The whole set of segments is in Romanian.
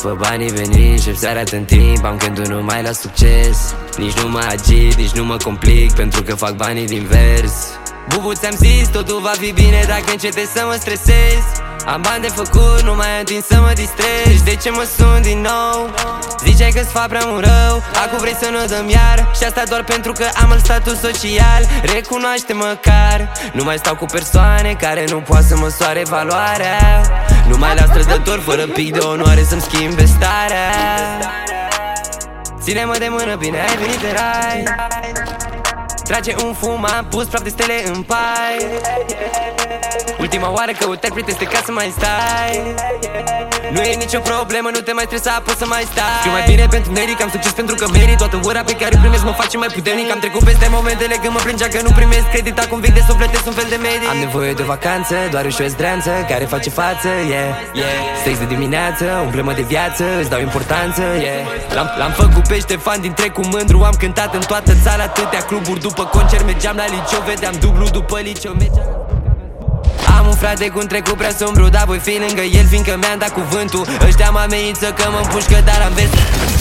Fă banii veni, încep să arăt în timp. Am gândul numai la succes. Nici nu mă agit, nici nu mă complic, pentru că fac banii din vers. Bubu, ți-am zis, totul va fi bine dacă încetezi să mă stresez. Am bani de făcut, nu mai am timp să mă distrez. De ce mă sun din nou? Ziceai că-ți fac prea mult rău, acum vrei să nu dăm iar. Și asta doar pentru că am alt statut social. Recunoaște măcar, nu mai stau cu persoane care nu poate să măsoare valoarea. Nu mai la strădător fără pic de onoare să-mi schimbe starea. Ține-mă de mână, bine ai venit de rai. Trage un fum, am pus praf de stele în pai. Ultima oară căutări preteste ca să mai stai. Nu e nicio problemă, nu te mai stresa, poți să mai stai. Scriu mai bine pentru meric, am succes pentru că merit. Toată ora pe care o primesc mă face mai puternic. Am trecut peste momentele când mă plângea că nu primesc credit. Acum vin de suflete, sunt un fel de medic. Am nevoie de o vacanță, doar o șoesdreanță care face față, Sex de dimineață, umplă-mă de viață, îți dau importanță, L-am făcut pe Ștefan din trec cu mândru. Am cântat în toată țara, atâtea cluburi. După concert mergeam la liceu, vedeam dublu după liceu. Am un frate cu un trecut prea sombru, dar voi fi lângă el fiindcă mi-am dat cuvântul. Ăștia mă amenință că mă împușcă, dar am vest.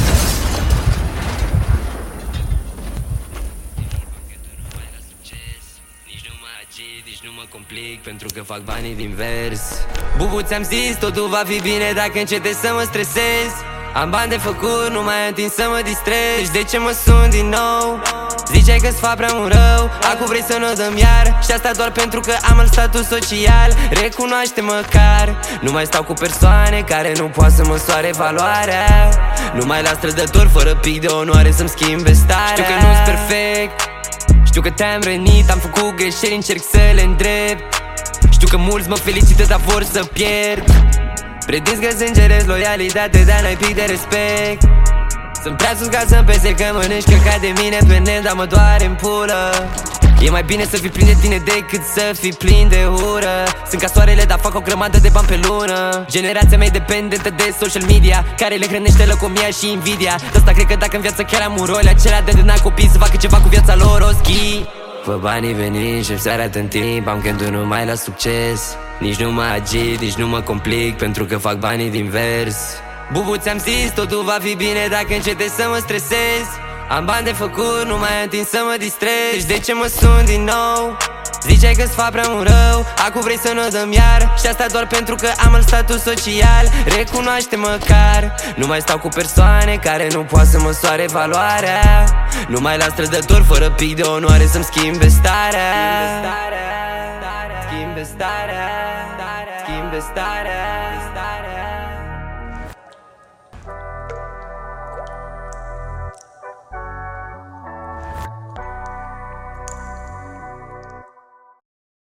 Nici nu mă agit, nici nu mă complic, pentru că fac banii din vers. Bubu, ți-am zis, totul va fi bine dacă încetezi să mă stresez. Am bani de făcut, nu mai am timp să mă distrez. De ce mă sun din nou? Ziceai că-ți fac prea mult rău, acum vrei să nu dăm iar. Și asta doar pentru că am alt statut social. Recunoaște măcar, nu mai stau cu persoane care nu poate să măsoare valoarea. Nu mai la strădător fără pic de onoare să-mi schimbe starea. Știu că nu-s perfect, știu că te-am rănit, am făcut greșeli, încerc să le îndrept. Știu că mulți mă felicită, dar vor să pierd. Pretinzi că sângerezi loialitate, dar n-ai pic de respect. Sunt prea sus ca să-mi pese că mănânci căcat de mine pe net, dar mă doare în pulă. E mai bine să fii plin de tine decât să fii plin de ură. Sunt ca soarele, dar fac o grămadă de bani pe lună. Generația mea e dependentă de social media, care le hrănește lăcomia și invidia. De asta cred că dacă în viață chiar am un rol, acela de n-ai copii să facă ceva cu viața lor, o schi. Fă banii veni, încep să arăt în timp. Am gândul numai la succes. Nici nu mă agit, nici nu mă complic, pentru că fac banii din vers. Bubu, ți-am zis, totul va fi bine dacă încetezi să mă stresez. Am bani de făcut, nu mai am timp să mă distrez. De ce mă sun din nou? Ziceai că-ți fac prea mult rău, acum vrei să nu dăm iar. Și asta doar pentru că am alt statut social. Recunoaște măcar, nu mai stau cu persoane care nu poate să măsoare valoarea. Nu mai la strădător fără pic de onoare să-mi schimbe starea.